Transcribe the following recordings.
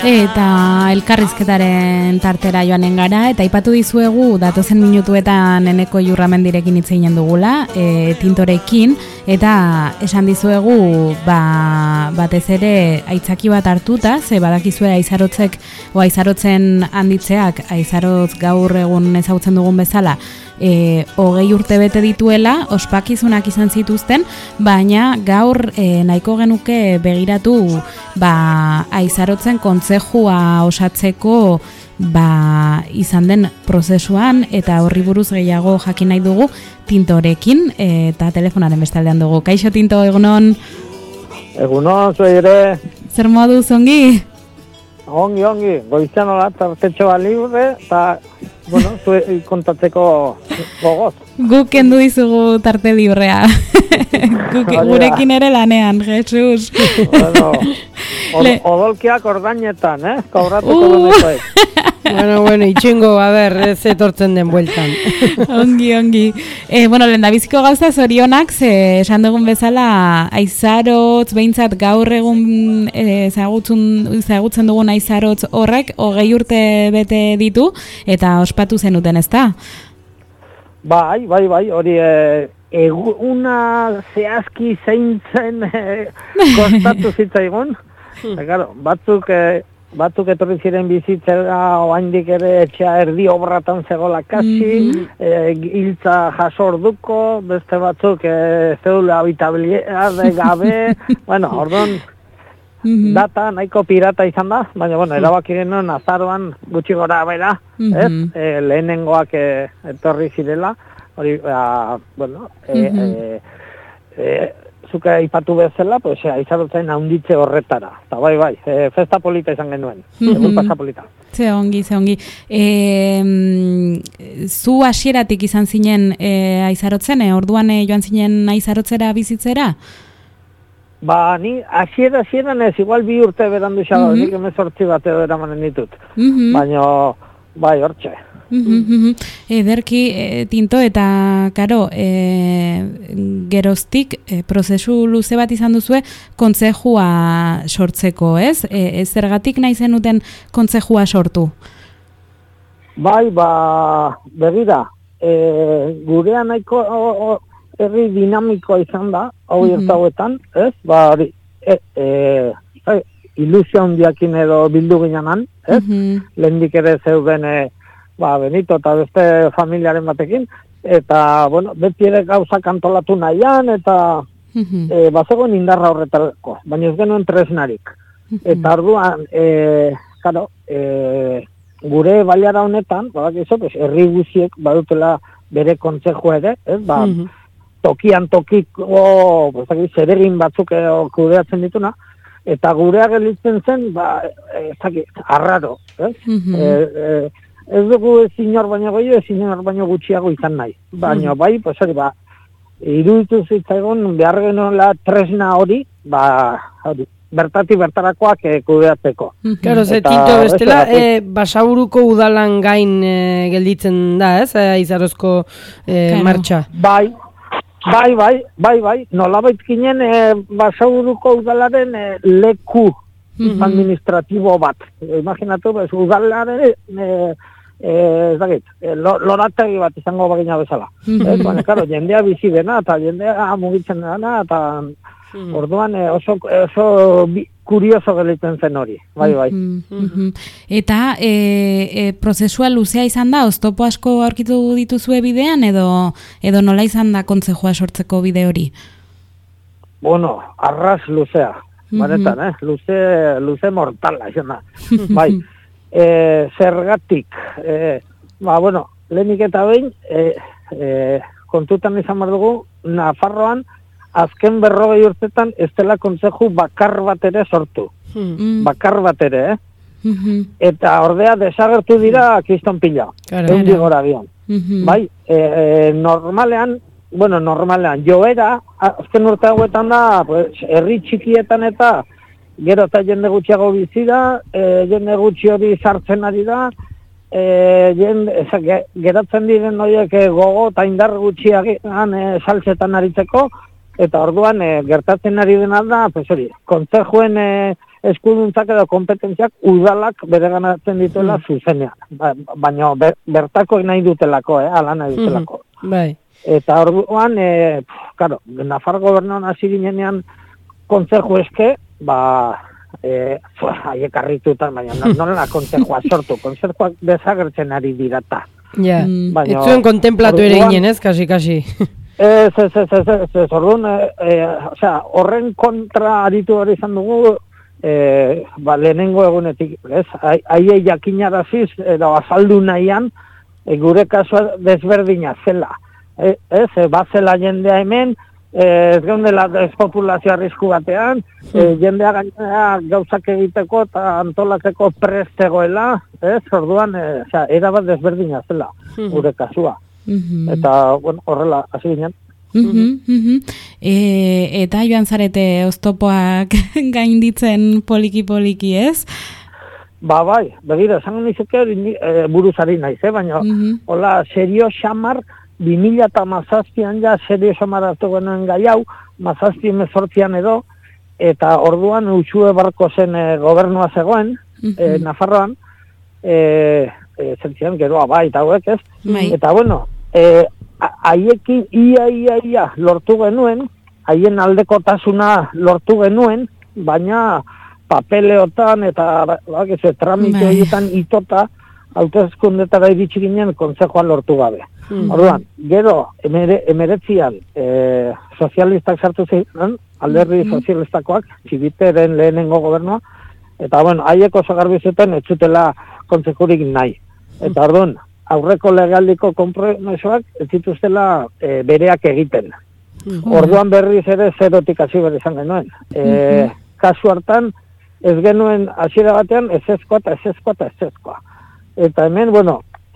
Eta elkarrizketaren tartera joanen gara, eta aipatu dizuegu datozen minutuetan Eneko Iurramendirekin hitz egin dugula, Tintorekin, eta esan dizuegu batez ere aitzaki bat hartuta, ze badakizue aizarotzek o aizarotzen handitzeak, aizarotz gaur egun ezagutzen dugun bezala, 20 urte bete dituela, ospakizunak izan zituzten, baina gaur nahiko genuke begiratu aizarotzen kontzejua osatzeko izan den prozesuan, eta horri buruz gehiago jakin nahi dugu Tintorekin, eta telefonaren bestaldean dugu. Kaixo Tinto, egunon? Egunon, zue ere. Zer moduz, ongi? Ongi, goizan hola, tartetxo libre, eta, bueno, zue kontatzeko gogoz. Guk kendu dizugu tarte librea. Gurekin ere lanean, Jesus. Bueno, odolkiak ordainetan, Kobratuko dunekoek. Bueno, itxingo, ez etortzen den bueltan. Ongi. Bueno, lehendabiziko gauza zorionak, esan dugun bezala, aizarotz, behintzat gaur egun ezagutzen dugun aizarotz horrek, 20 urte bete ditu, eta ospatu zenuten, ezta? Bai, hori eguna zehazki zeintzen kostatu zitzaigun. Claro, batzuk etorri ziren bizitzera, oaindik ere etxea erdi obratan zegoela kasi, hiltza jaso orduko, beste batzuk zeudela habitabilidade gabe, bueno, orduan data nahiko pirata izan da, baina, bueno, erabaki genuen azaroan gutxi gora bera, lehenengoak etorri zirela, hori, bueno, zuka aipatu bezala, pues aizarotzen handitze horretara. Eta bai, festa polita izan genuen, egun pasa polita. Ze ongi. Zu hasieratik izan zinen aizarotzen, orduan joan zinen aizarotzera bizitzera? Ni hasieran ez, igual 2 urte berandu xago, nik 18 bat edo eramanen ditut. Baina, bai, hortxe. Ederki, Tinto, eta karo, geroztik prozesu luze bat izan duzue kontzejua sortzeko, ez? Zergatik nahi zenuten kontzejua sortu? Bai, begira, gurea nahiko herri dinamikoa izan da, hau hauetan, ez? Ilusio handiakin edo bildu ginenan, ez? Lehendik ere zeuden Benito eta beste familiaren batekin, eta, bueno, beti ere gauzak antolatu nahian, eta bazegoen indarra horretarako, baina ez genuen tresnarik. Eta orduan, gure baiara honetan, herri guziek badutela bere kontzeju ere, tokian tokiko zeregin batzuk kudeatzen dituna, eta gurea gelditzen zen, arraro, ez dugu inor baino gehiago, ez inor baino gutxiago izan nahi. Baina bai, iruditu zitzaigun behar genuela tresna hori, bertatik bertarakoak kudeatzeko. Claro, ze Tinto bestela, Basaburuko udalan gain gelditzen da, ez? Aizarozko martxa. Bai, nolabait ginen Basaburuko udalaren leku administratibo bat. Imaginatu, udalaren lorategi bat izango bagina bezala. Baina, karo, jendea bizi dena, eta jendea mugitzen dena, eta orduan oso kurioso gelditzen zen hori. Bai. Eta prozesua luzea izan da, oztopo asko aurkitu dituzue bidean, edo nola izan da kontzejua sortzeko bide hori? Bueno, arras luzea. Banetan, luze mortala izan da. Bai. Zergatik, lehenik eta behin, kontutan izan behar dugu, Nafarroan, azken 40 urtetan ez dela kontzeju bakar bat ere sortu. Bakar bat ere, Eta ordea desagertu dira kiston pila. Eundi gora bian. Bai, normalean, joera, azken urte hauetan da, herri txikietan eta gero eta jende gutxiago bizi da, jende gutxi hori sartzen ari da, geratzen diren horiek gogo eta indar gutxiagan saltzetan aritzeko, eta orduan gertatzen ari dena da, pues hori, kontzejuen eskuduntzak edo kompetentziak udalak bereganatzen dituela zuzenean. Baina bertakoek nahi dutelako, ala nahi dutelako. Bai. Eta orduan, claro, Nafar gobernuan hasi ginenean kontzeju eske, haiek harritutan, baina nola kontzejua sortu, kontzejuak desagertzen ari dirata. Ja, ez zuen kontemplatu ere ginen, ez, kasi. Ez, orduan, horren kontra aritu hori izan dugu, lehenengo egunetik, ez, haiei jakinaraziz, edo azaldu nahian, gure kasua desberdina zela. Ez, bazela jendea hemen, ez geundela despopulazio arrisku batean, jendea gainera gauzak egiteko eta antolatzeko prestegoela, ez, orduan, erabat desberdina zela, gure kasua. Eta, bueno, horrela, hasi ginen. Eta joan zarete oztopoak gainditzen poliki-poliki, ez? Bai, begira, esango nizuke buruzari naiz, baina, hola, serio xamar, 2017an ja serio xamar hartu genuen gai hau, 17-18an edo, eta orduan Uxue Barko zen gobernua zegoen, Nafarroan, zentzian geroa eta hauek, ez? Eta, bueno, haiekin ia lortu genuen, haien aldekotasuna lortu genuen, baina papeleotan eta tramite horietan itota hauteskundetara iritsi ginen kontzejoa lortu gabe. Orduan, gero, 19 sozialistak sartu ziren, alderdi sozialistakoak, Txibiteren lehenengo gobernua, eta, bueno, haiek oso garbi zuten ez zutela kontzejurik nahi. Eta, orduan, aurreko legaldiko konpromisoak ez zituztela bereak egiten. Orduan berriz ere zerotik hasi behar izan genuen. Kasu hartan, ez genuen hasiera batean ezezkoa. Eta hemen, bueno,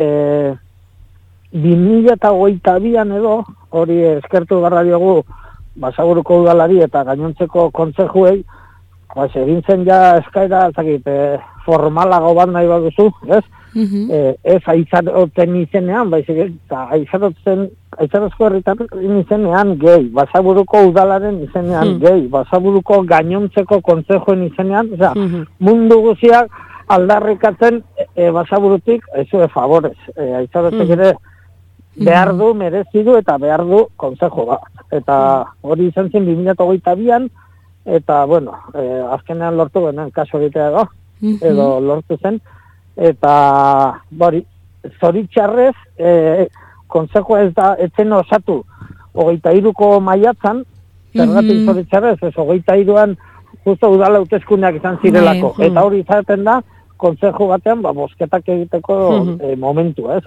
2022an edo, hori eskertu barra diogu Basaburuko udalari eta gainontzeko kontzejuei, egin zen ja eskaera, formalago bat nahi baduzu, ez? Ez aizarotzen izenean, eta aizarozko herritarren izenean gehi, Basaburuko udalaren izenean gehi, Basaburuko gainontzeko kontzejuen izenean, mundu guziak aldarrikatzen Basaburutik, ezue favorez, aizarotzek ere behar du, merezi du eta behar du kontzejo bat. Eta hori izan zen 2022an, eta, bueno, azkenean lortu genen kaso egitea edo lortu zen, eta, zoritxarrez, kontzejoa ez da, etzen osatu, 23ko maiatzan, zergatik zoritxarrez, 23an, justo udala hauteskundeak izan zirelako, eta hori izaten da, kontzejo batean, bozketak egiteko momentu, ez,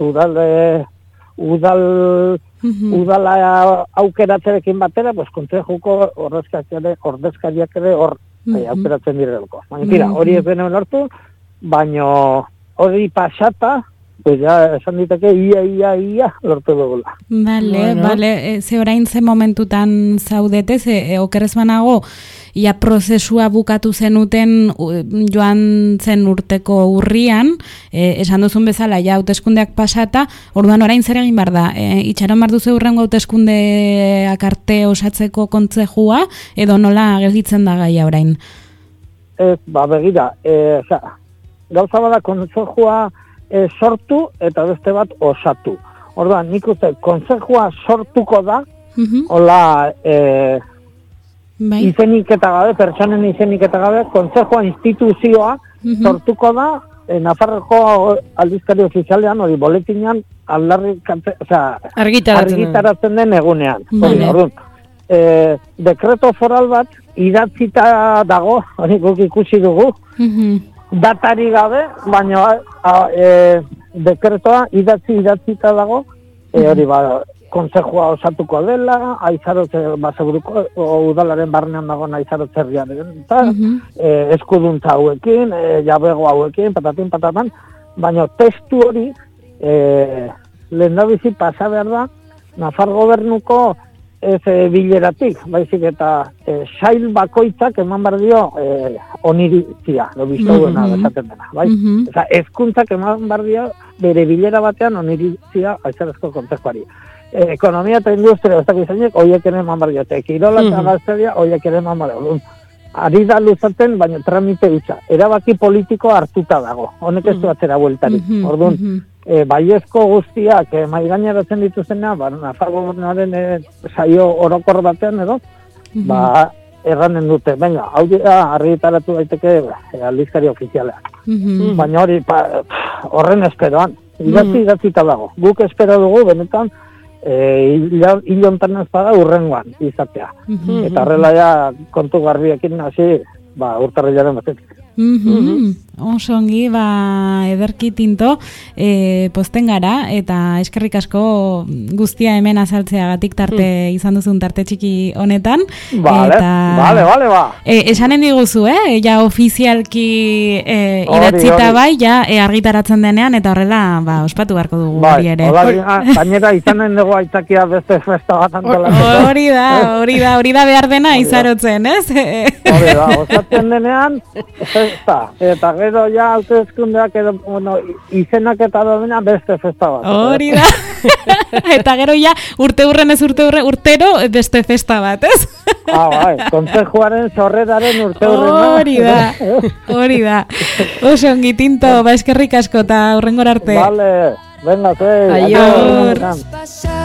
udala aukeratzerekin batera, kontzejuko ordezkariak ere hor aukeratzen direlako. Baina, hori ez denuen lortu, baina hori pasata, esan diteke ia lortu dugula. Bale, ze orain ze momentutan zaudete, okerrez banago, ia prozesua bukatu zenuten joan zen urteko urrian, esan duzun bezala, ja hauteskundeak pasata, orduan orain zer egin behar da? Itxaron behar duzu urrengo hauteskundeak arte osatzeko kontzejua, edo nola gelditzen da gaia orain? Begira, gauza bada kontzejua sortu eta beste bat osatu. Orduan, nik uste, kontzejua sortuko da, hola, izenik eta gabe, pertsonen izenik eta gabe, kontzejua instituzioa sortuko da, Nafarroko aldizkari ofizialean, hori boletinean, argitaratzen den egunean. Orduan, dekreto foral bat, idatzita dago, hori guk ikusi dugu, datari gabe, baina dekretoa idatzita dago, hori kontzejua osatuko dela, aizarotze Basaburuko udalaren barnean dagoen aizarotze herriaren, eskuduntza hauekin, jabego hauekin, patatin, baina testu hori lehendabizi pasa behar da, Nafar gobernuko ez bileratik, baizik eta sail bakoitzak eman behar dio oniritzia, lobizto duena esaten dena, bai? Ezkuntzak eman behar dio bere bilera batean oniritzia aizarazko kontzejuari. ekonomia eta industria, ez dakit zeinek, horiek ere eman bar diote. Kirola eta gazteria, horiek ere eman bar diote. Ari da luzaten, baina tramite hutsa. Erabaki politiko hartuta dago. Honek ez du atzera bueltarik. Orduan, baiezko guztiak maigaineratzen dituzena, Nafarro Gobernaren saio orokor batean edo, erranen dute. Baina, hau dira argitaratu daiteke aldizkari ofiziala. Baina hori, horren esperoan. Idatzita dago. Guk espero dugu, benetan, hilontan ez bada urrengoan izatea. Eta horrela ja kontu garbiekin hasi urtarrilaren batetik. Oso ongi, ederki Tinto, posten gara, eta eskerrik asko guztia hemen azaltzeagatik tarte izan duzun tarte txiki honetan. Bale. Esanen diguzu, ja ofizialki idatzita bai, ja argitaratzen denean, eta horrela, ospatu beharko dugu hori ere. Gainera izanen dugu aitzakia beste festa bat antolatzeko. Hori da behar dena izarotzen, ez? Hori da, osatzen denean, eta gero ja hauteskundeak edo izenak eta domina beste festa bat. Hori da. Eta gero ja urtero beste festa bat, ez? Kontzejuaren sorreraren Hori da. Oso ongi Tinto, eskerrik asko eta hurrengora arte. Vale, venga, Aior.